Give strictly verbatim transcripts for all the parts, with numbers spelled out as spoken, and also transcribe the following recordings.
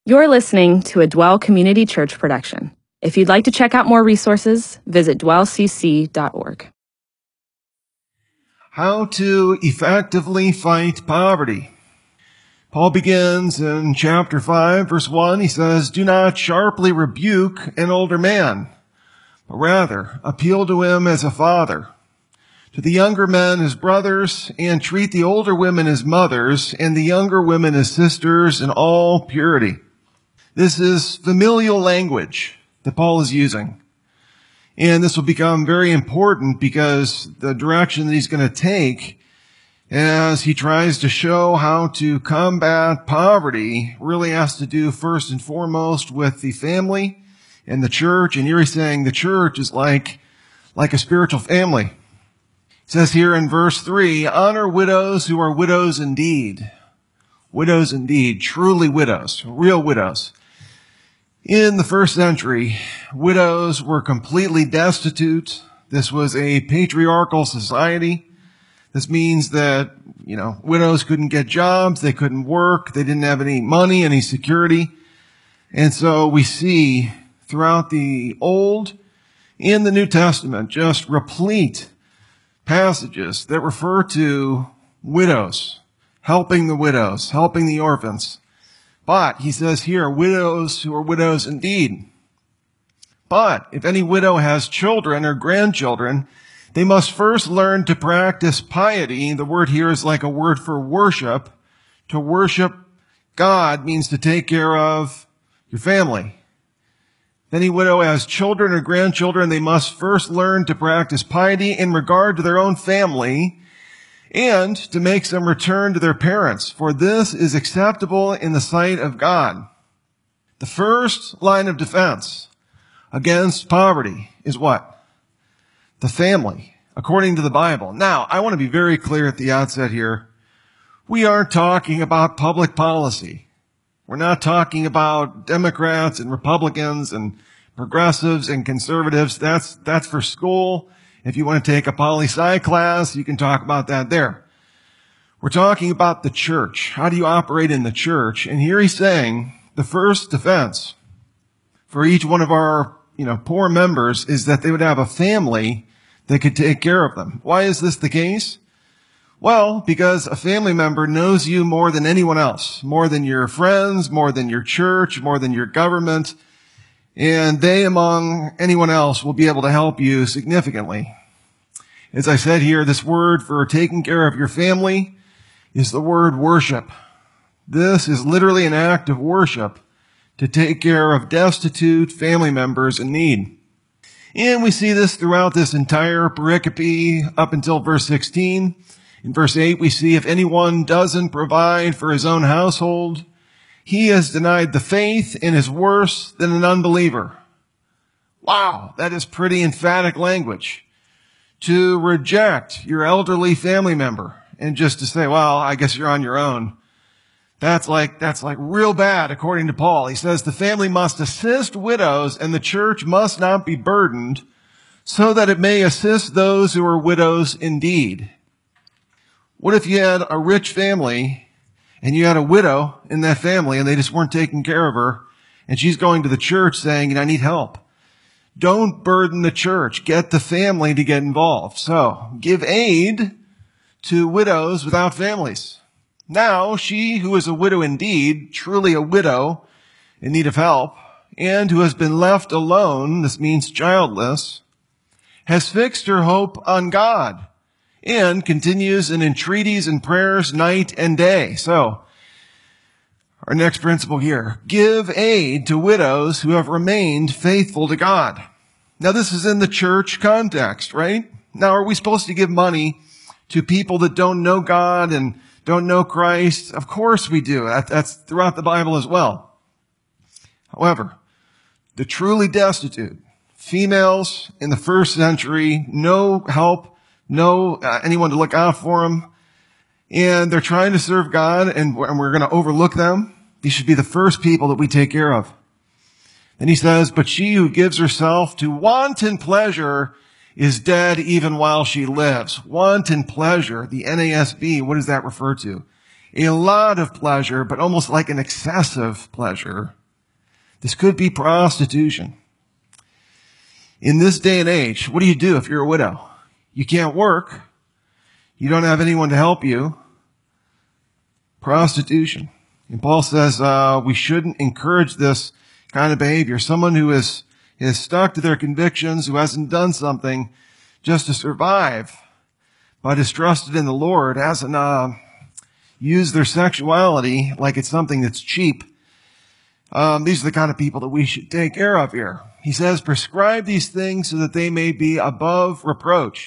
You're listening to a Dwell Community Church production. If you'd like to check out more resources, visit dwell c c dot org. How to effectively fight poverty. Paul begins in chapter five, verse one. He says, "Do not sharply rebuke an older man, but rather appeal to him as a father. To the younger men as brothers, and treat the older women as mothers, and the younger women as sisters in all purity." This is familial language that Paul is using. And this will become very important because the direction that he's going to take as he tries to show how to combat poverty really has to do first and foremost with the family and the church. And here he's saying the church is like, like a spiritual family. It says here in verse three, "Honor widows who are widows indeed." Widows indeed, truly widows, real widows. In the first century, widows were completely destitute. This was a patriarchal society. This means that, you know, widows couldn't get jobs, they couldn't work, they didn't have any money, any security. And so we see throughout the Old and the New Testament just replete passages that refer to widows, helping the widows, helping the orphans. But, he says here, widows who are widows indeed. But, if any widow has children or grandchildren, they must first learn to practice piety. The word here is like a word for worship. To worship God means to take care of your family. If any widow has children or grandchildren, they must first learn to practice piety in regard to their own family, and to make some return to their parents, for this is acceptable in the sight of God. The first line of defense against poverty is what? The family, according to the Bible. Now, I want to be very clear at the outset here. We aren't talking about public policy. We're not talking about Democrats and Republicans and progressives and conservatives. That's, that's for school. If you want to take a poli-sci class, you can talk about that there. We're talking about the church. How do you operate in the church? And here he's saying the first defense for each one of our, you know, poor members is that they would have a family that could take care of them. Why is this the case? Well, because a family member knows you more than anyone else, more than your friends, more than your church, more than your government. And they, among anyone else, will be able to help you significantly. As I said here, this word for taking care of your family is the word worship. This is literally an act of worship to take care of destitute family members in need. And we see this throughout this entire pericope up until verse sixteen. In verse eight, we see if anyone doesn't provide for his own household, he has denied the faith and is worse than an unbeliever. Wow, that is pretty emphatic language. To reject your elderly family member and just to say, well, I guess you're on your own. That's like, that's like real bad, according to Paul. He says the family must assist widows and the church must not be burdened so that it may assist those who are widows indeed. What if you had a rich family and you had a widow in that family and they just weren't taking care of her, and she's going to the church saying, I need help? Don't burden the church. Get the family to get involved. So, give aid to widows without families. Now, she who is a widow indeed, truly a widow in need of help, and who has been left alone, this means childless, has fixed her hope on God, and continues in entreaties and prayers night and day. So, our next principle here, give aid to widows who have remained faithful to God. Now, this is in the church context, right? Now, are we supposed to give money to people that don't know God and don't know Christ? Of course we do. That's throughout the Bible as well. However, the truly destitute, females in the first century, no help, no uh, anyone to look out for them, and they're trying to serve God, and we're, and we're going to overlook them. These should be the first people that we take care of. Then he says, but she who gives herself to wanton pleasure is dead even while she lives. Wanton pleasure, the N A S B, what does that refer to? a lot of pleasure, but almost like an excessive pleasure. This could be prostitution. In this day and age, what do you do if you're a widow? You can't work. You don't have anyone to help you. Prostitution. And Paul says uh, we shouldn't encourage this kind of behavior. Someone who is, is stuck to their convictions, who hasn't done something just to survive, but is trusted in the Lord, hasn't uh, used their sexuality like it's something that's cheap. Um, these are the kind of people that we should take care of here. He says, prescribe these things so that they may be above reproach.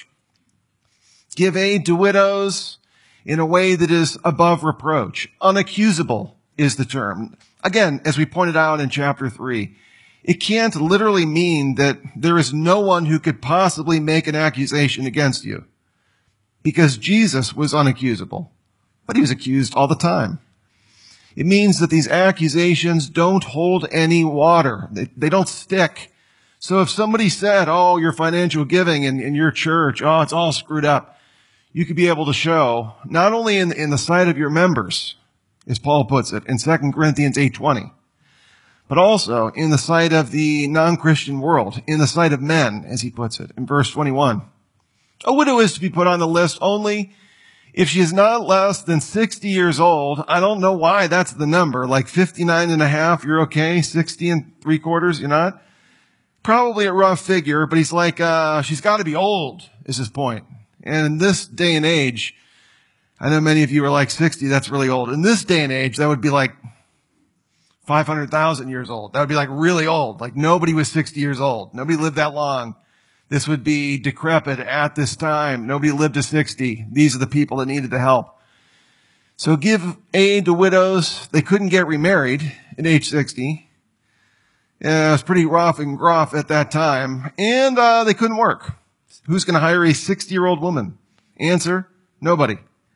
Give aid to widows in a way that is above reproach. Unaccusable is the term. Again, as we pointed out in chapter three, it can't literally mean that there is no one who could possibly make an accusation against you, because Jesus was unaccusable, but he was accused all the time. It means that these accusations don't hold any water. They, they don't stick. So if somebody said, oh, your financial giving in, in your church, oh, it's all screwed up, you could be able to show, not only in, in the sight of your members, as Paul puts it in Second Corinthians eight twenty, but also in the sight of the non-Christian world, in the sight of men, as he puts it in verse twenty-one. A widow is to be put on the list only if she is not less than sixty years old. I don't know why that's the number, like fifty-nine and a half, you're okay, sixty and three quarters, you're not? Probably a rough figure, but he's like, uh, she's got to be old, is his point. And in this day and age, I know many of you are like sixty, that's really old. In this day and age, that would be like five hundred thousand years old. That would be like really old. Like nobody was sixty years old. Nobody lived that long. This would be decrepit at this time. Nobody lived to sixty. These are the people that needed the help. So give aid to widows. They couldn't get remarried at age sixty. Yeah, it was pretty rough and gruff at that time. And uh, they couldn't work. Who's going to hire a sixty-year-old woman? Answer, nobody.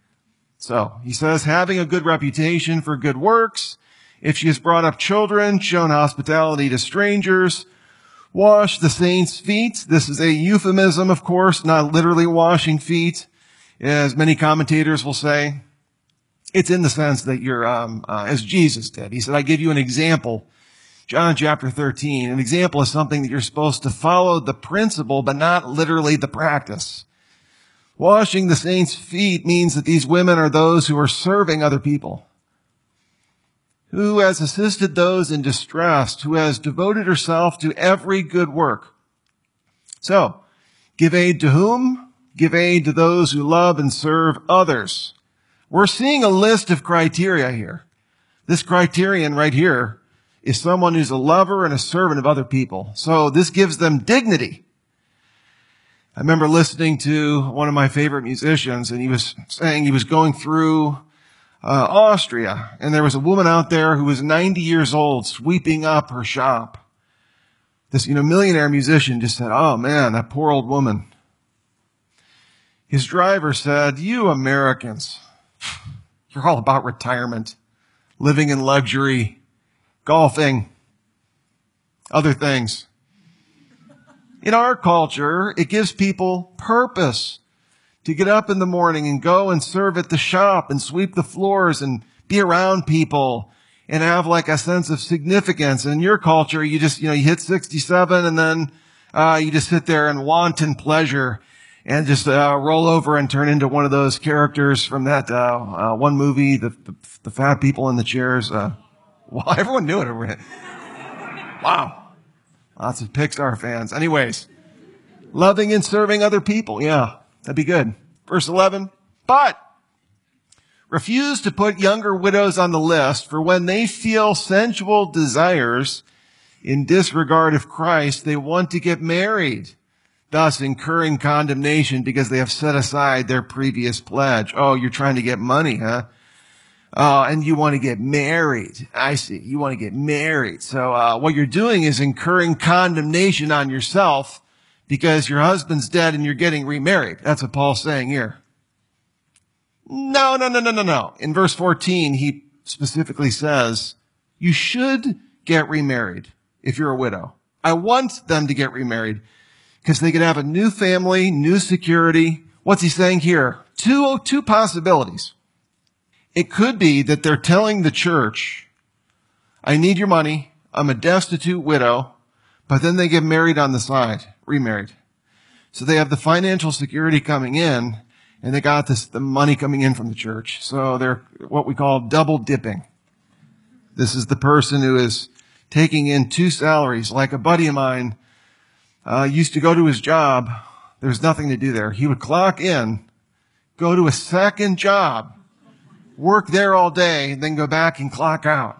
So he says, having a good reputation for good works, if she has brought up children, shown hospitality to strangers, wash the saints' feet. This is a euphemism, of course, not literally washing feet, as many commentators will say. It's in the sense that you're, um, uh, as Jesus did. He said, I give you an example. John chapter thirteen, an example is something that you're supposed to follow the principle, but not literally the practice. Washing the saints' feet means that these women are those who are serving other people, who has assisted those in distress, who has devoted herself to every good work. So, give aid to whom? Give aid to those who love and serve others. We're seeing a list of criteria here. This criterion right here is someone who's a lover and a servant of other people. So this gives them dignity. I remember listening to one of my favorite musicians, and he was saying he was going through Uh, Austria, and there was a woman out there who was ninety years old sweeping up her shop. This, you know, millionaire musician just said, oh man, that poor old woman. His driver said, you Americans, you're all about retirement, living in luxury, golfing, other things. In our culture, it gives people purpose to get up in the morning and go and serve at the shop and sweep the floors and be around people and have like a sense of significance. And in your culture, you just, you know, you hit sixty-seven and then uh, you just sit there and wanton pleasure and just uh, roll over and turn into one of those characters from that uh, uh, one movie, the, the the fat people in the chairs. Uh, well, everyone knew it. Wow. Lots of Pixar fans. Anyways, loving and serving other people. Yeah. That'd be good. Verse eleven, but refuse to put younger widows on the list, for when they feel sensual desires in disregard of Christ, they want to get married, thus incurring condemnation because they have set aside their previous pledge. Oh, you're trying to get money, huh? Uh, and you want to get married. I see. You want to get married. So uh, what you're doing is incurring condemnation on yourself because your husband's dead and you're getting remarried. That's what Paul's saying here. No, no, no, no, no, no. In verse fourteen, he specifically says, you should get remarried if you're a widow. I want them to get remarried because they could have a new family, new security. What's he saying here? Two, two possibilities. It could be that they're telling the church, I need your money. I'm a destitute widow. But then they get married on the side, remarried. So they have the financial security coming in, and they got this, the money coming in from the church. So they're what we call double dipping. This is the person who is taking in two salaries. Like a buddy of mine uh, used to go to his job. There was nothing to do there. He would clock in, go to a second job, work there all day, and then go back and clock out.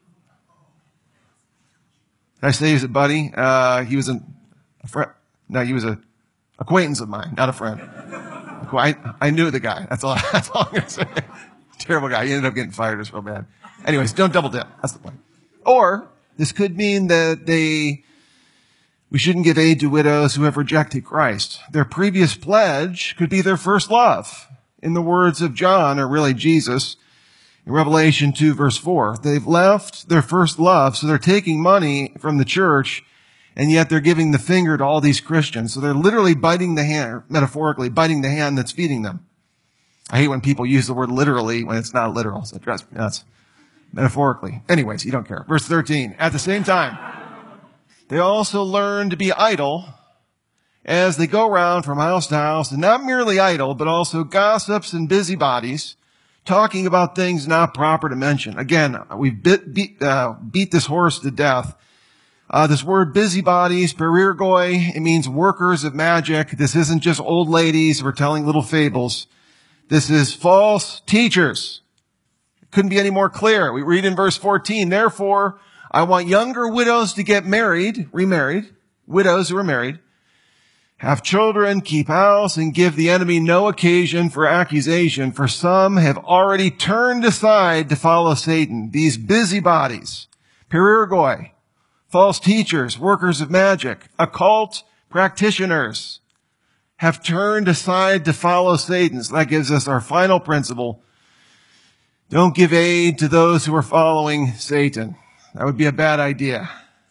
Did I say he was a buddy? Uh, he was a, a friend. No, he was a acquaintance of mine, not a friend. I, I knew the guy. That's all, that's all I'm going to say. Terrible guy. He ended up getting fired. It was real bad. Anyways, don't double dip. That's the point. Or this could mean that they, we shouldn't give aid to widows who have rejected Christ. Their previous pledge could be their first love. In the words of John, or really Jesus, in Revelation two verse four, they've left their first love, so they're taking money from the church, and yet they're giving the finger to all these Christians. So they're literally biting the hand, metaphorically, biting the hand that's feeding them. I hate when people use the word literally when it's not literal. So it drives me nuts. Metaphorically. Anyways, you don't care. Verse thirteen. At the same time, they also learn to be idle as they go around from house to house, and not merely idle, but also gossips and busybodies, talking about things not proper to mention. Again, we bit, beat, uh, beat this horse to death. Uh, this word busybodies, perirgoi, it means workers of magic. This isn't just old ladies who are telling little fables. This is false teachers. It couldn't be any more clear. We read in verse fourteen, therefore, I want younger widows to get married, remarried, widows who are married, have children, keep house, and give the enemy no occasion for accusation, for some have already turned aside to follow Satan. These busybodies, perirgoi, false teachers, workers of magic, occult practitioners, have turned aside to follow Satan. So that gives us our final principle. Don't give aid to those who are following Satan. That would be a bad idea.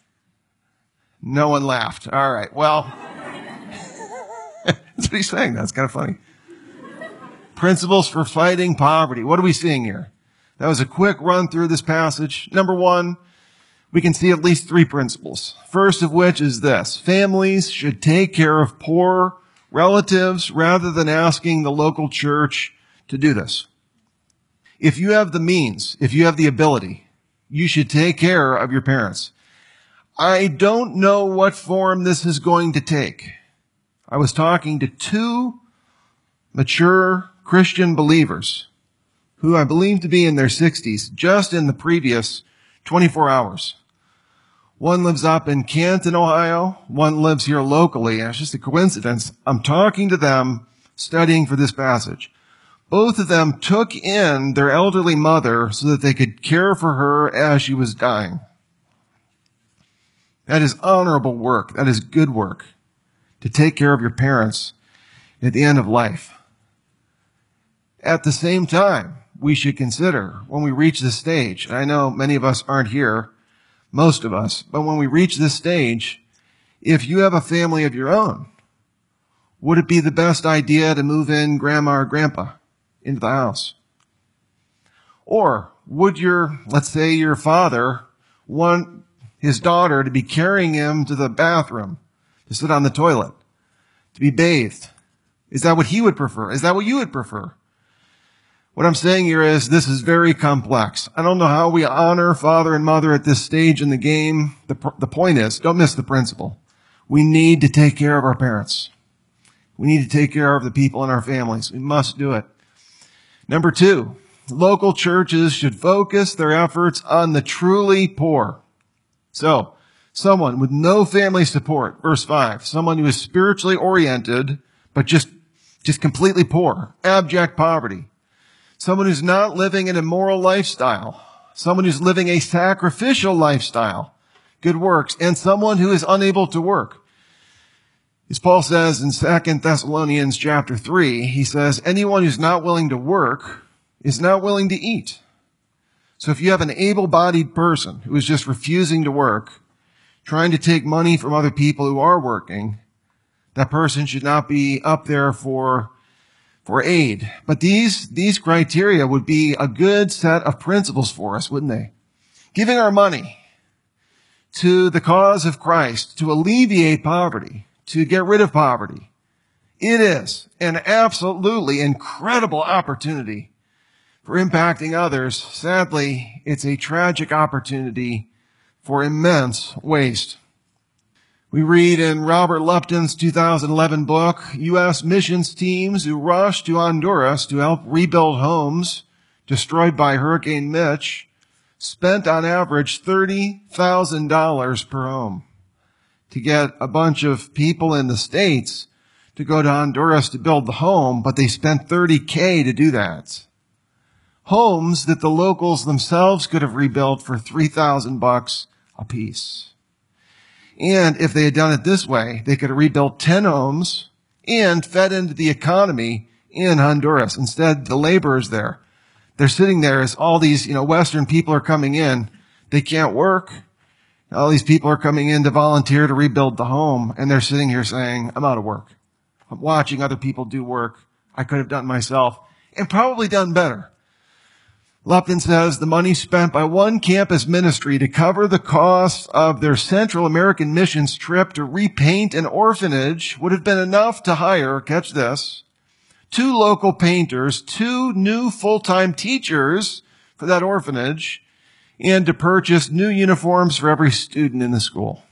No one laughed. All right, well, that's what he's saying. That's kind of funny. Principles for fighting poverty. What are we seeing here? That was a quick run through this passage. Number one, we can see at least three principles. First of which is this. Families should take care of poor relatives rather than asking the local church to do this. If you have the means, if you have the ability, you should take care of your parents. I don't know what form this is going to take. I was talking to two mature Christian believers who I believe to be in their sixties just in the previous twenty-four hours. One lives up in Canton, Ohio. One lives here locally. And it's just a coincidence. I'm talking to them, studying for this passage. Both of them took in their elderly mother so that they could care for her as she was dying. That is honorable work. That is good work, to take care of your parents at the end of life. At the same time, we should consider when we reach this stage, and I know many of us aren't here, most of us, but when we reach this stage, if you have a family of your own, would it be the best idea to move in grandma or grandpa into the house? Or would your, let's say your father, want his daughter to be carrying him to the bathroom, to sit on the toilet, to be bathed? Is that what he would prefer? Is that what you would prefer? What I'm saying here is this is very complex. I don't know how we honor father and mother at this stage in the game. The, the point is, don't miss the principle. We need to take care of our parents. We need to take care of the people in our families. We must do it. Number two, local churches should focus their efforts on the truly poor. So, someone with no family support, verse five, someone who is spiritually oriented, but just, just completely poor, abject poverty. Someone who's not living an immoral lifestyle. Someone who's living a sacrificial lifestyle. Good works. And someone who is unable to work. As Paul says in Second Thessalonians chapter three, he says, anyone who's not willing to work is not willing to eat. So if you have an able-bodied person who is just refusing to work, trying to take money from other people who are working, that person should not be up there for for aid. But these, these criteria would be a good set of principles for us, wouldn't they? Giving our money to the cause of Christ, to alleviate poverty, to get rid of poverty. It is an absolutely incredible opportunity for impacting others. Sadly, it's a tragic opportunity for immense waste. We read in Robert Lupton's two thousand eleven book, U S missions teams who rushed to Honduras to help rebuild homes destroyed by Hurricane Mitch spent on average thirty thousand dollars per home to get a bunch of people in the States to go to Honduras to build the home, but they spent thirty K to do that. Homes that the locals themselves could have rebuilt for three thousand bucks a piece. And if they had done it this way, they could have rebuilt ten homes and fed into the economy in Honduras. Instead, the laborers there, they're sitting there as all these, you know, Western people are coming in. They can't work. All these people are coming in to volunteer to rebuild the home, and they're sitting here saying, I'm out of work. I'm watching other people do work I could have done myself and probably done better. Lupton says the money spent by one campus ministry to cover the cost of their Central American missions trip to repaint an orphanage would have been enough to hire, catch this, two local painters, two new full-time teachers for that orphanage, and to purchase new uniforms for every student in the school.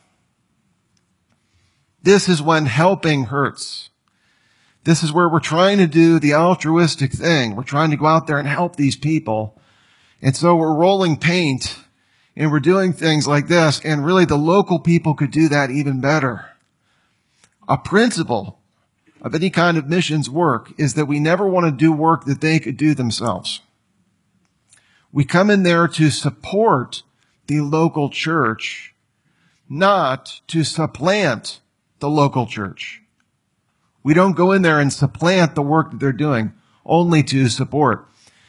This is when helping hurts. This is where we're trying to do the altruistic thing. We're trying to go out there and help these people. And so we're rolling paint and we're doing things like this. And really the local people could do that even better. A principle of any kind of missions work is that we never want to do work that they could do themselves. We come in there to support the local church, not to supplant the local church. We don't go in there and supplant the work that they're doing, only to support.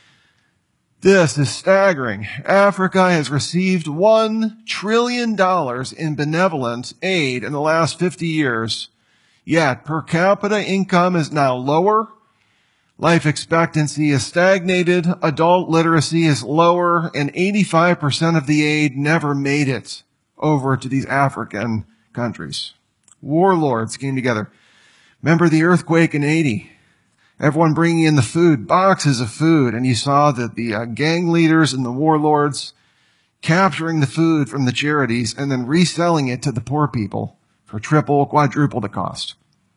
This is staggering. Africa has received one trillion dollars in benevolent aid in the last fifty years, yet per capita income is now lower. Life expectancy is stagnated, adult literacy is lower, and eighty-five percent of the aid never made it over to these African countries. Warlords came together. Remember the earthquake in eighty? Everyone bringing in the food, boxes of food, and you saw that the uh, gang leaders and the warlords capturing the food from the charities and then reselling it to the poor people for triple, quadruple the cost.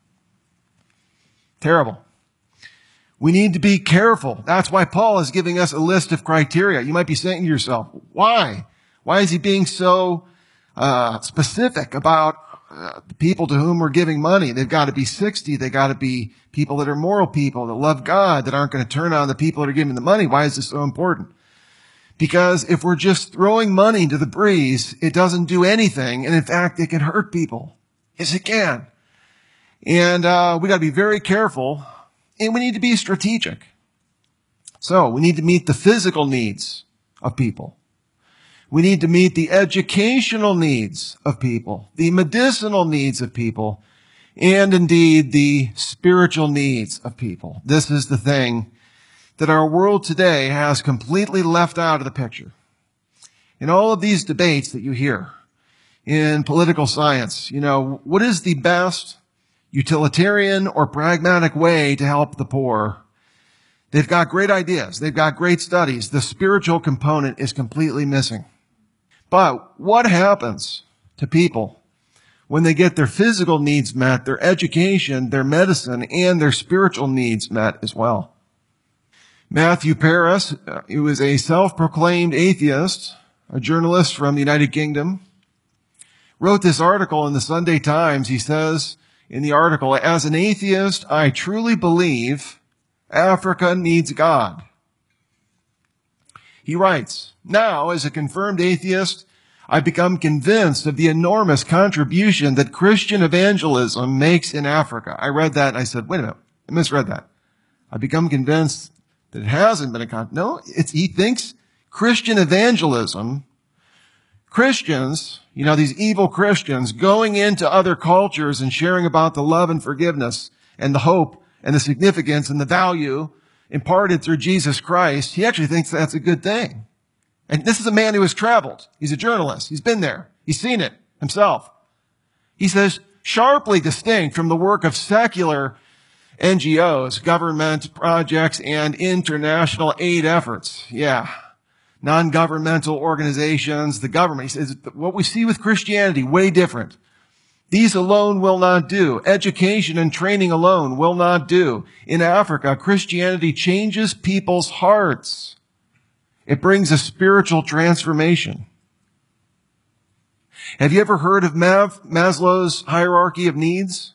Terrible. We need to be careful. That's why Paul is giving us a list of criteria. You might be saying to yourself, why? Why is he being so uh, specific about uh, the people to whom we're giving money? They've got to be sixty. They've got to be people that are moral people, that love God, that aren't going to turn on the people that are giving the money. Why is this so important? Because if we're just throwing money to the breeze, it doesn't do anything. And in fact, it can hurt people. Yes, it can. And uh, we got to be very careful. And we need to be strategic. So we need to meet the physical needs of people. We need to meet the educational needs of people, the medicinal needs of people, and indeed the spiritual needs of people. This is the thing that our world today has completely left out of the picture. In all of these debates that you hear in political science, you know, what is the best utilitarian or pragmatic way to help the poor? They've got great ideas. They've got great studies. The spiritual component is completely missing. But what happens to people when they get their physical needs met, their education, their medicine, and their spiritual needs met as well? Matthew Paris, who is a self-proclaimed atheist, a journalist from the United Kingdom, wrote this article in the Sunday Times. He says in the article, as an atheist, I truly believe Africa needs God. He writes, now, as a confirmed atheist, I've become convinced of the enormous contribution that Christian evangelism makes in Africa. I read that and I said, wait a minute, I misread that. I've become convinced that it hasn't been a con. No, it's, he thinks Christian evangelism, Christians, you know, these evil Christians going into other cultures and sharing about the love and forgiveness and the hope and the significance and the value imparted through Jesus Christ, he actually thinks that's a good thing. And this is a man who has traveled. He's a journalist. He's been there. He's seen it himself. He says, sharply distinct from the work of secular N G Os, government projects, and international aid efforts. Yeah. Non-governmental organizations, the government. He says, what we see with Christianity, way different. These alone will not do. Education and training alone will not do. In Africa, Christianity changes people's hearts. It brings a spiritual transformation. Have you ever heard of Mav, Maslow's hierarchy of needs?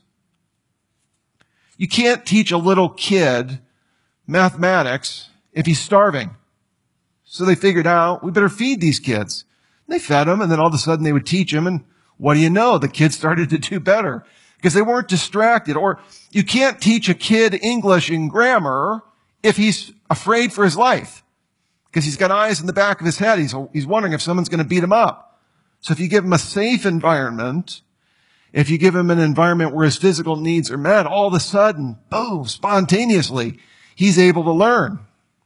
You can't teach a little kid mathematics if he's starving. So they figured out, we better feed these kids. And they fed them, and then all of a sudden they would teach them, and what do you know? The kids started to do better because they weren't distracted. Or you can't teach a kid English and grammar if he's afraid for his life because he's got eyes in the back of his head. He's, he's wondering if someone's going to beat him up. So if you give him a safe environment, if you give him an environment where his physical needs are met, all of a sudden, boom, spontaneously, he's able to learn.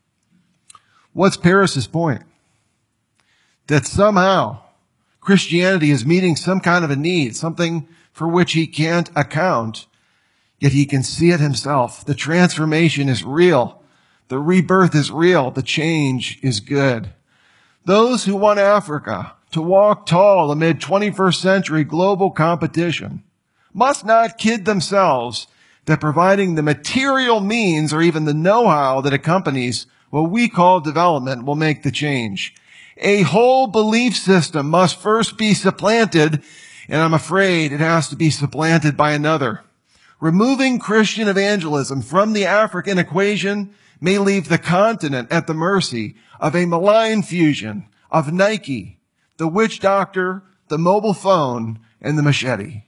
What's Paris's point? That somehow Christianity is meeting some kind of a need, something for which he can't account, yet he can see it himself. The transformation is real. The rebirth is real. The change is good. Those who want Africa to walk tall amid twenty-first century global competition must not kid themselves that providing the material means or even the know-how that accompanies what we call development will make the change. A whole belief system must first be supplanted, and I'm afraid it has to be supplanted by another. Removing Christian evangelism from the African equation may leave the continent at the mercy of a malign fusion of Nike, the witch doctor, the mobile phone, and the machete.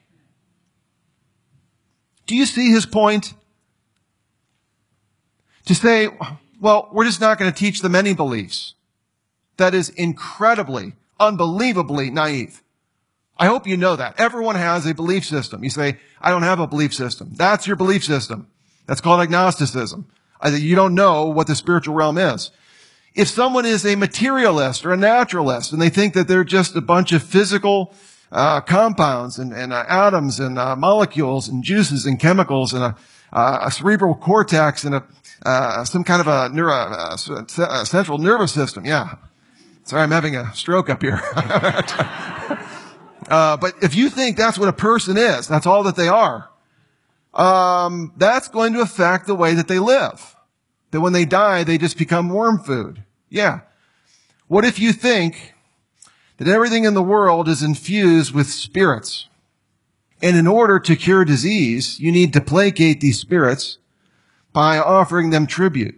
Do you see his point? To say, well, we're just not going to teach them any beliefs. That is incredibly, unbelievably naive. I hope you know that. Everyone has a belief system. You say, I don't have a belief system. That's your belief system. That's called agnosticism. You don't know what the spiritual realm is. If someone is a materialist or a naturalist and they think that they're just a bunch of physical uh, compounds and, and uh, atoms and uh, molecules and juices and chemicals and a, uh, a cerebral cortex and a, uh, some kind of a, neuro, uh, a central nervous system, yeah. Sorry, I'm having a stroke up here. uh, but if you think that's what a person is, that's all that they are, um, that's going to affect the way that they live. That when they die, they just become worm food. Yeah. What if you think that everything in the world is infused with spirits? And in order to cure disease, you need to placate these spirits by offering them tribute.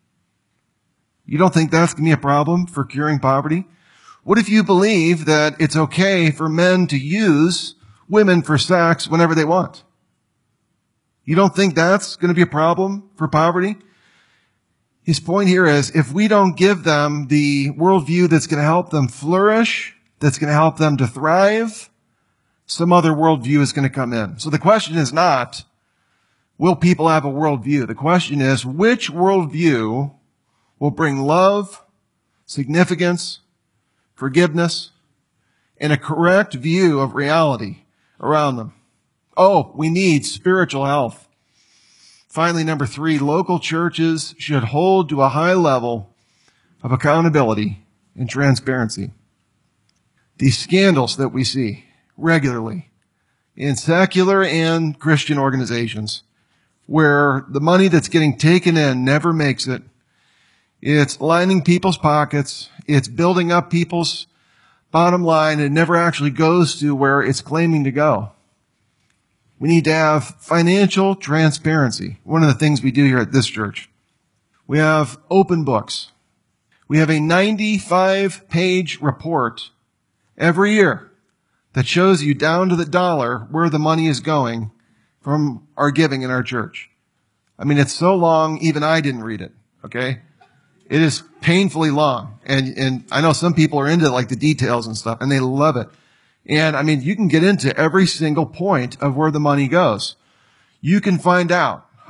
You don't think that's going to be a problem for curing poverty? What if you believe that it's okay for men to use women for sex whenever they want? You don't think that's going to be a problem for poverty? His point here is if we don't give them the worldview that's going to help them flourish, that's going to help them to thrive, some other worldview is going to come in. So the question is not, will people have a worldview? The question is, which worldview will bring love, significance, forgiveness, and a correct view of reality around them? Oh, we need spiritual health. Finally, number three, local churches should hold to a high level of accountability and transparency. These scandals that we see regularly in secular and Christian organizations where the money that's getting taken in never makes it. It's lining people's pockets. It's building up people's bottom line. It never actually goes to where it's claiming to go. We need to have financial transparency. One of the things we do here at this church. We have open books. We have a ninety-five page report every year that shows you down to the dollar where the money is going from our giving in our church. I mean, it's so long, even I didn't read it, okay? It is painfully long. And, and I know some people are into like the details and stuff, and they love it. And I mean, you can get into every single point of where the money goes. You can find out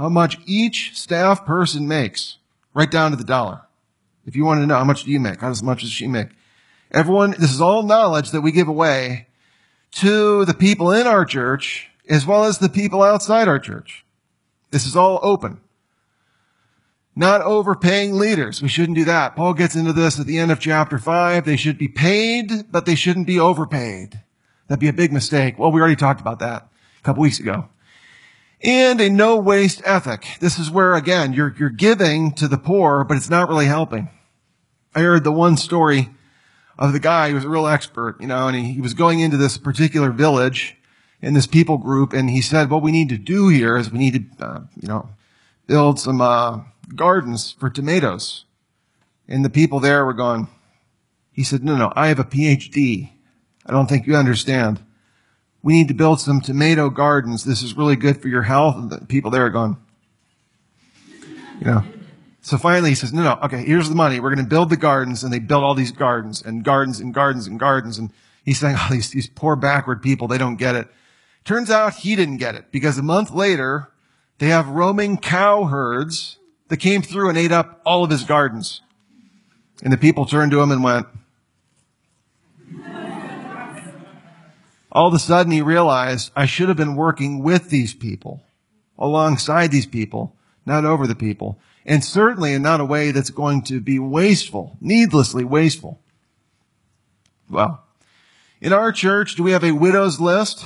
how much each staff person makes, right down to the dollar. If you want to know how much do you make, how much does she make? Everyone, this is all knowledge that we give away to the people in our church as well as the people outside our church. This is all open. Not overpaying leaders. We shouldn't do that. Paul gets into this at the end of chapter five. They should be paid, but they shouldn't be overpaid. That'd be a big mistake. Well, we already talked about that a couple weeks ago. And a no-waste ethic. This is where, again, you're, you're giving to the poor, but it's not really helping. I heard the one story of the guy who was a real expert, you know, and he, he was going into this particular village in this people group, and he said, what we need to do here is we need to, uh, you know, build some uh, gardens for tomatoes. And the people there were going, he said, no, no, I have a P H D. I don't think you understand. We need to build some tomato gardens. This is really good for your health. And the people there are going, you know. So finally he says, no, no, okay, here's the money. We're going to build the gardens. And they built all these gardens and gardens and gardens and gardens. And he's saying, oh, these, these poor backward people, they don't get it. Turns out he didn't get it because a month later, they have roaming cow herds that came through and ate up all of his gardens. And the people turned to him and went, all of a sudden he realized, I should have been working with these people, alongside these people, not over the people. And certainly in not a way that's going to be wasteful, needlessly wasteful. Well, in our church, do we have a widow's list?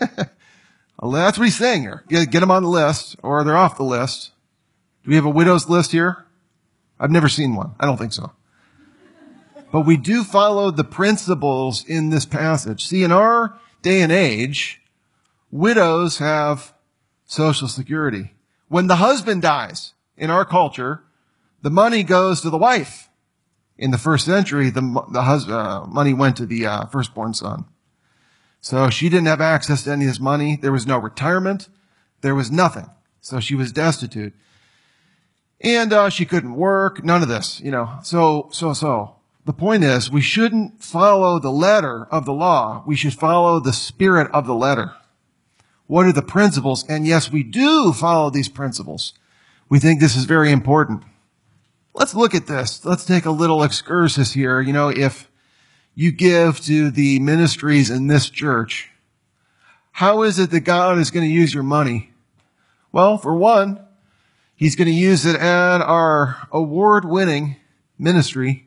That's what he's saying here. Get them on the list, or they're off the list. Do we have a widow's list here? I've never seen one. I don't think so. But we do follow the principles in this passage. See, in our day and age, widows have Social Security. When the husband dies in our culture, the money goes to the wife. In the first century, the, the hus- uh, money went to the uh, firstborn son. So she didn't have access to any of this money. There was no retirement. There was nothing. So she was destitute. And uh, she couldn't work. None of this, you know. So, so, so. The point is, we shouldn't follow the letter of the law. We should follow the spirit of the letter. What are the principles? And yes, we do follow these principles. We think this is very important. Let's look at this. Let's take a little excursus here. You know, if you give to the ministries in this church, how is it that God is going to use your money? Well, for one, He's going to use it at our award-winning ministry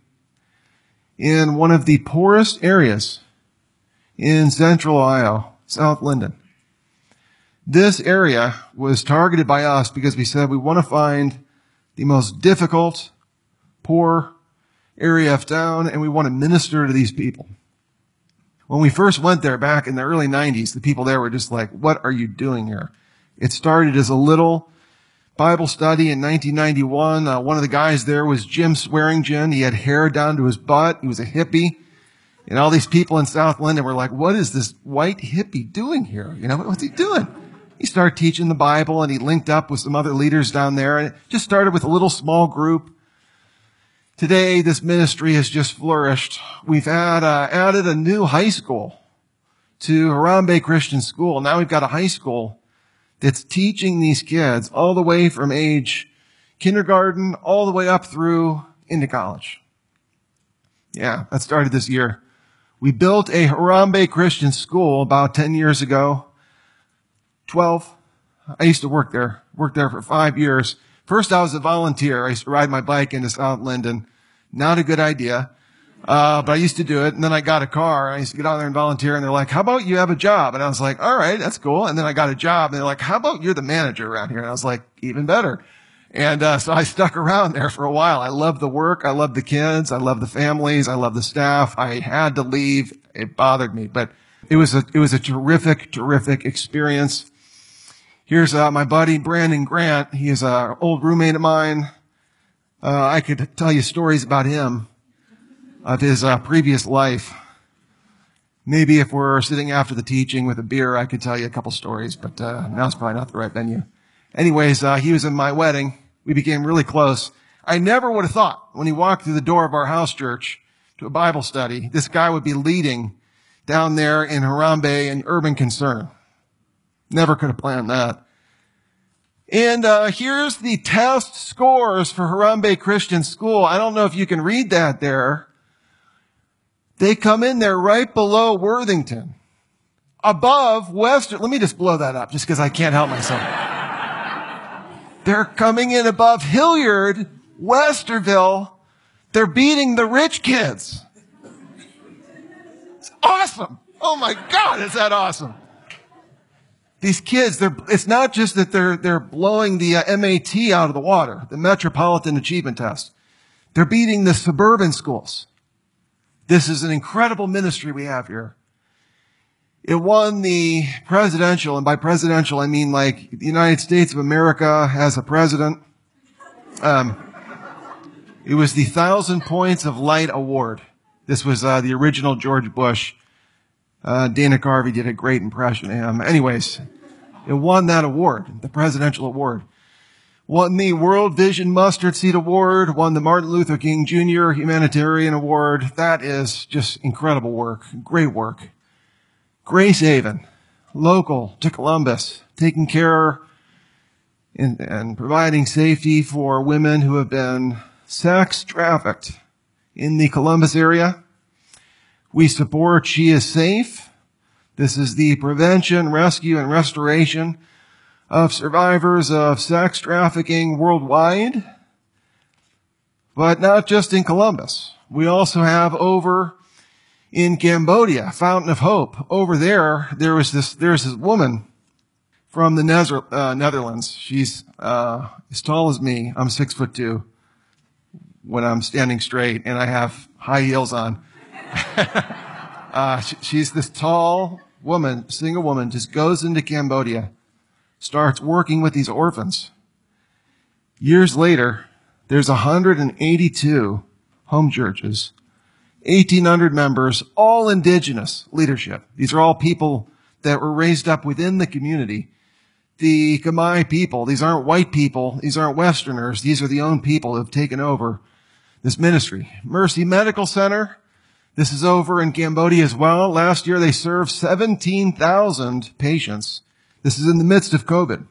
in one of the poorest areas in central Ohio, South Linden. This area was targeted by us because we said we want to find the most difficult, poor area of town, and we want to minister to these people. When we first went there back in the early nineties, the people there were just like, what are you doing here? It started as a little Bible study in nineteen ninety-one. Uh, one of the guys there was Jim Swearingen. He had hair down to his butt. He was a hippie. And all these people in South Linden were like, what is this white hippie doing here? You know, what's he doing? He started teaching the Bible, and he linked up with some other leaders down there. And it just started with a little small group. Today, this ministry has just flourished. We've had, uh, added a new high school to Harambe Christian School. Now we've got a high school that's teaching these kids all the way from age kindergarten all the way up through into college. Yeah, that started this year. We built a Harambe Christian School about ten years ago. twelve. I used to work there. Worked there for five years. First, I was a volunteer. I used to ride my bike into South Linden. Not a good idea. Uh, but I used to do it. And then I got a car. I used to get out there and volunteer. And they're like, how about you have a job? And I was like, all right, that's cool. And then I got a job. And they're like, how about you're the manager around here? And I was like, even better. And uh, so I stuck around there for a while. I loved the work. I loved the kids. I loved the families. I loved the staff. I had to leave. It bothered me. But it was a, it was a terrific, terrific experience. Here's uh, my buddy, Brandon Grant. He is an old roommate of mine. Uh, I could tell you stories about him, of his uh, previous life. Maybe if we're sitting after the teaching with a beer, I could tell you a couple stories, but uh, now's probably not the right venue. Anyways, uh, he was in my wedding. We became really close. I never would have thought when he walked through the door of our house church to a Bible study, this guy would be leading down there in Harambe an urban concern. Never could have planned that. And uh, here's the test scores for Harambee Christian School. I don't know if you can read that there. They come in there right below Worthington. Above Western. Let me just blow that up just because I can't help myself. They're coming in above Hilliard, Westerville. They're beating the rich kids. It's awesome. Oh my God, is that awesome? These kids, they're, it's not just that they're, they're blowing the uh, M A T out of the water, the Metropolitan Achievement Test. They're beating the suburban schools. This is an incredible ministry we have here. It won the presidential, and by presidential, I mean like the United States of America has a president. Um, it was the Thousand Points of Light Award. This was uh, the original George Bush. Uh, Dana Carvey did a great impression of him. Anyways, it won that award, the presidential award. Won the World Vision Mustard Seed Award, won the Martin Luther King Junior Humanitarian Award. That is just incredible work, great work. Grace Haven, local to Columbus, taking care in, and providing safety for women who have been sex trafficked in the Columbus area. We support She is Safe. This is the prevention, rescue, and restoration of survivors of sex trafficking worldwide, but not just in Columbus. We also have over in Cambodia, Fountain of Hope. Over there, there was this, there's this woman from the Nether, uh, Netherlands. She's, uh, as tall as me. I'm six foot two when I'm standing straight and I have high heels on. uh, she, she's this tall woman, single woman, just goes into Cambodia, starts working with these orphans. Years later, there's one hundred eighty-two home churches, eighteen hundred members, all indigenous leadership. These are all people that were raised up within the community. The Khmer people, these aren't white people, these aren't Westerners, these are the own people who have taken over this ministry. Mercy Medical Center, this is over in Cambodia as well. Last year they served seventeen thousand patients. This is in the midst of COVID.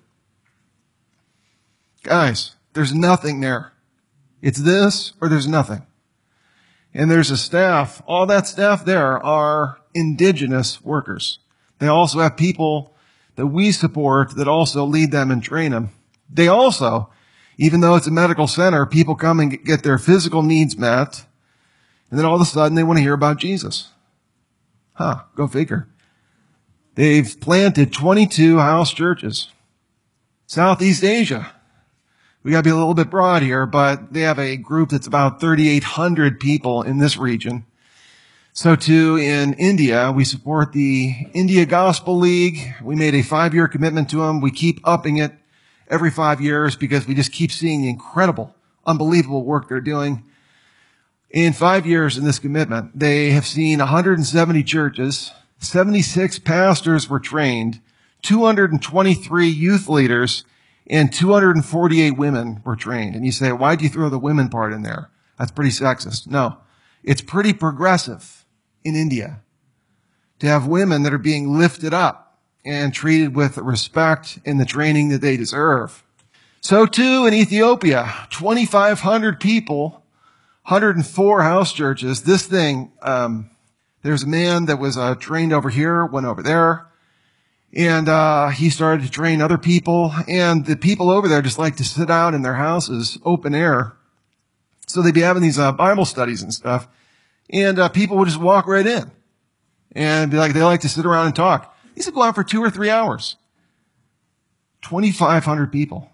Guys, there's nothing there. It's this or there's nothing. And there's a staff, all that staff there are indigenous workers. They also have people that we support that also lead them and train them. They also, even though it's a medical center, people come and get their physical needs met, and then all of a sudden they want to hear about Jesus. Huh, go figure. They've planted twenty-two house churches. Southeast Asia. We got to be a little bit broad here, but they have a group that's about thirty-eight hundred people in this region. So too in India, we support the India Gospel League. We made a five-year commitment to them. We keep upping it every five years because we just keep seeing the incredible, unbelievable work they're doing. In five years in this commitment, they have seen one hundred seventy churches, seventy-six pastors were trained, two hundred twenty-three youth leaders, and two hundred forty-eight women were trained. And you say, why'd you throw the women part in there? That's pretty sexist. No, it's pretty progressive in India to have women that are being lifted up and treated with respect and the training that they deserve. So too in Ethiopia, twenty-five hundred people, one hundred four house churches. This thing, um, there's a man that was uh, trained over here, went over there. And uh he started to train other people, and the people over there just like to sit out in their houses, open air. So they'd be having these uh, Bible studies and stuff, and uh, people would just walk right in and be like, they like to sit around and talk. These would go on for two or three hours. twenty-five hundred people.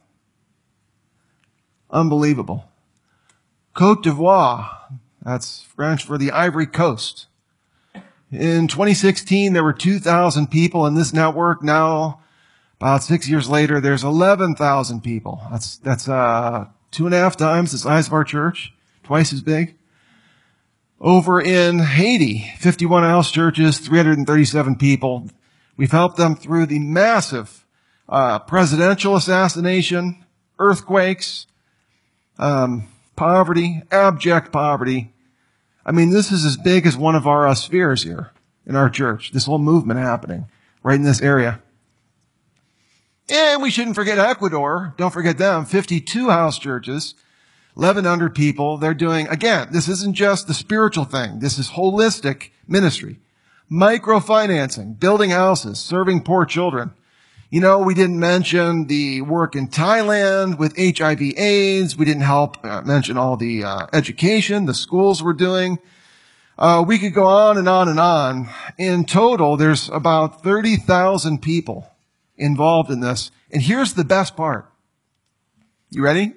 Unbelievable. Côte d'Ivoire, that's French for the Ivory Coast. In twenty sixteen, there were two thousand people in this network. Now, about six years later, there's eleven thousand people. That's, that's, uh, two and a half times the size of our church, twice as big. Over in Haiti, fifty-one house churches, three hundred thirty-seven people. We've helped them through the massive, uh, presidential assassination, earthquakes, um, poverty, abject poverty. I mean, this is as big as one of our uh, spheres here in our church, this whole movement happening right in this area. And we shouldn't forget Ecuador. Don't forget them. fifty-two house churches, eleven hundred people. They're doing, again, this isn't just the spiritual thing. This is holistic ministry. Microfinancing, building houses, serving poor children. You know, we didn't mention the work in Thailand with H I V AIDS. We didn't help uh, mention all the uh, education the schools were doing. Uh, we could go on and on and on. In total, there's about thirty thousand people involved in this. And here's the best part. You ready?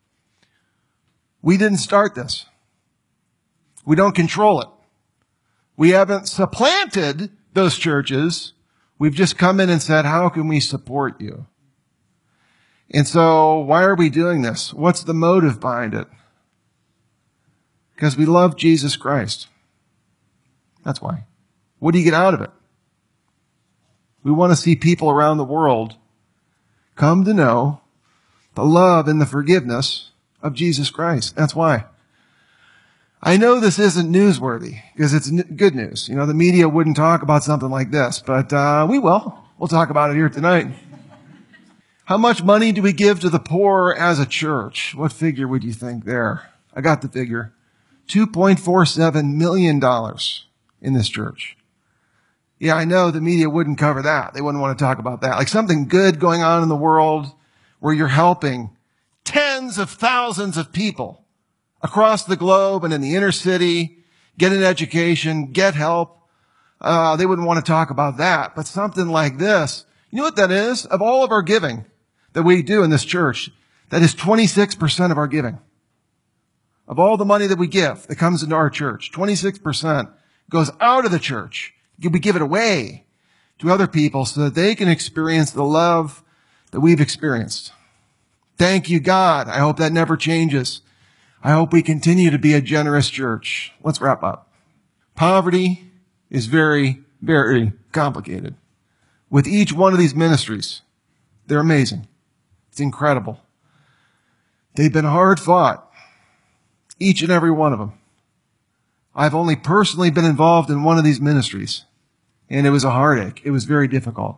We didn't start this. We don't control it. We haven't supplanted those churches. We've just come in and said, how can we support you? And so why are we doing this? What's the motive behind it? Because we love Jesus Christ. That's why. What do you get out of it? We want to see people around the world come to know the love and the forgiveness of Jesus Christ. That's why. I know this isn't newsworthy because it's n- good news. You know, the media wouldn't talk about something like this, but uh, we will. We'll talk about it here tonight. How much money do we give to the poor as a church? What figure would you think there? I got the figure. two point four seven million dollars in this church. Yeah, I know the media wouldn't cover that. They wouldn't want to talk about that. Like something good going on in the world where you're helping tens of thousands of people across the globe and in the inner city, get an education, get help. Uh, they wouldn't want to talk about that. But something like this, you know what that is? Of all of our giving that we do in this church, that is twenty-six percent of our giving. Of all the money that we give that comes into our church, twenty-six percent goes out of the church. We give it away to other people so that they can experience the love that we've experienced. Thank you, God. I hope that never changes. I hope we continue to be a generous church. Let's wrap up. Poverty is very, very complicated. With each one of these ministries, they're amazing. It's incredible. They've been hard fought, each and every one of them. I've only personally been involved in one of these ministries, and it was a heartache. It was very difficult.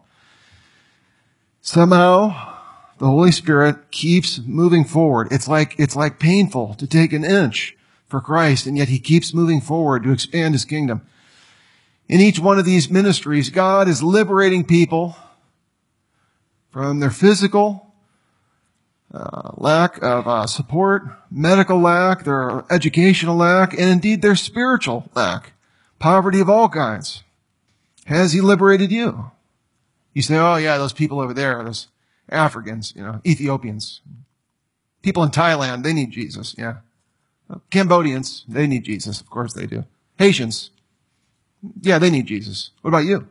Somehow, the Holy Spirit keeps moving forward. It's like, it's like painful to take an inch for Christ, and yet he keeps moving forward to expand his kingdom. In each one of these ministries, God is liberating people from their physical uh, lack of uh, support, medical lack, their educational lack, and indeed their spiritual lack, poverty of all kinds. Has he liberated you? You say, oh yeah, those people over there, those Africans, you know, Ethiopians, people in Thailand, they need Jesus, yeah. Cambodians, they need Jesus, of course they do. Haitians, yeah, they need Jesus. What about you?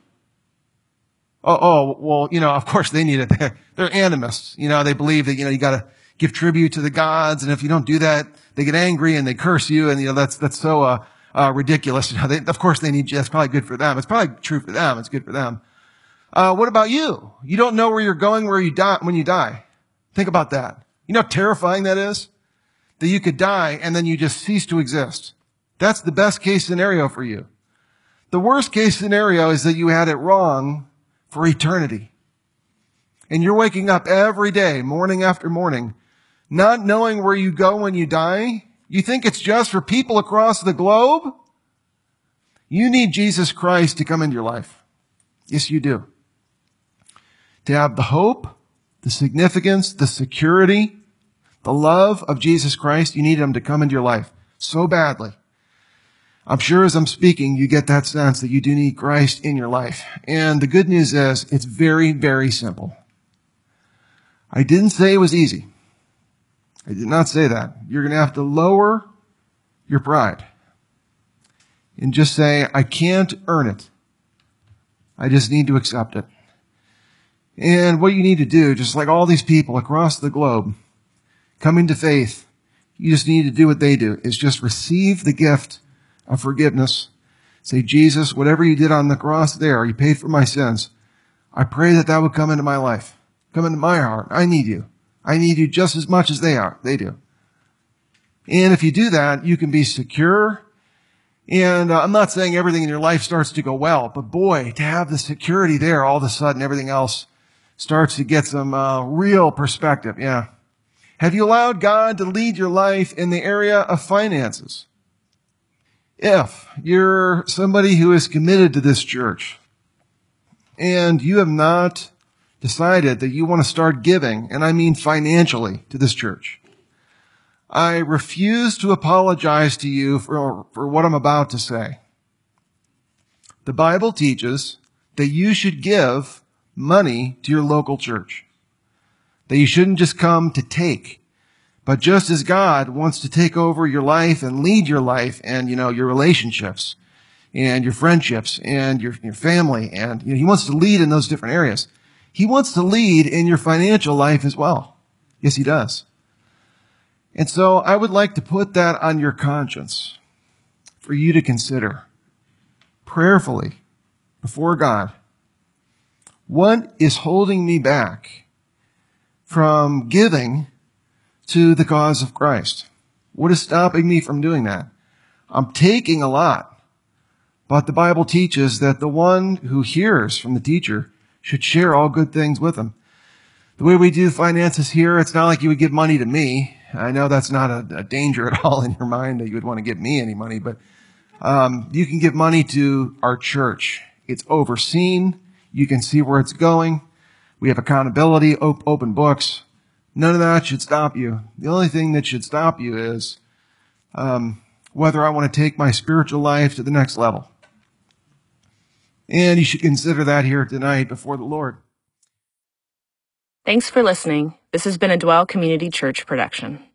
Oh, oh, well, you know, of course they need it. They're, they're animists. You know, they believe that, you know, you gotta give tribute to the gods, and if you don't do that, they get angry and they curse you, and, you know, that's, that's so, uh, uh, ridiculous. You know, they, of course they need you. That's probably good for them. It's probably true for them. It's good for them. Uh, what about you? You don't know where you're going where you die, when you die. Think about that. You know how terrifying that is? That you could die and then you just cease to exist. That's the best case scenario for you. The worst case scenario is that you had it wrong for eternity. And you're waking up every day, morning after morning, not knowing where you go when you die. You think it's just for people across the globe? You need Jesus Christ to come into your life. Yes, you do. To have the hope, the significance, the security, the love of Jesus Christ, you need him to come into your life so badly. I'm sure as I'm speaking, you get that sense that you do need Christ in your life. And the good news is, it's very, very simple. I didn't say it was easy. I did not say that. You're going to have to lower your pride and just say, I can't earn it. I just need to accept it. And what you need to do, just like all these people across the globe coming to faith, you just need to do what they do, is just receive the gift of forgiveness. Say, Jesus, whatever you did on the cross there, you paid for my sins. I pray that that would come into my life, come into my heart. I need you. I need you just as much as they are. They do. And if you do that, you can be secure. And uh, I'm not saying everything in your life starts to go well, but boy, to have the security there, all of a sudden everything else starts to get some uh, real perspective. Yeah. Have you allowed God to lead your life in the area of finances? If you're somebody who is committed to this church and you have not decided that you want to start giving, and I mean financially, to this church, I refuse to apologize to you for, for what I'm about to say. The Bible teaches that you should give money to your local church. That you shouldn't just come to take. But just as God wants to take over your life and lead your life and, you know, your relationships and your friendships and your, your family, and you know, he wants to lead in those different areas. He wants to lead in your financial life as well. Yes, he does. And so I would like to put that on your conscience for you to consider prayerfully before God. What is holding me back from giving to the cause of Christ? What is stopping me from doing that? I'm taking a lot, but the Bible teaches that the one who hears from the teacher should share all good things with him. The way we do finances here, it's not like you would give money to me. I know that's not a, a danger at all in your mind that you would want to give me any money, but um, you can give money to our church. It's overseen. You can see where it's going. We have accountability, op- open books. None of that should stop you. The only thing that should stop you is um, whether I want to take my spiritual life to the next level. And you should consider that here tonight before the Lord. Thanks for listening. This has been a Dwell Community Church production.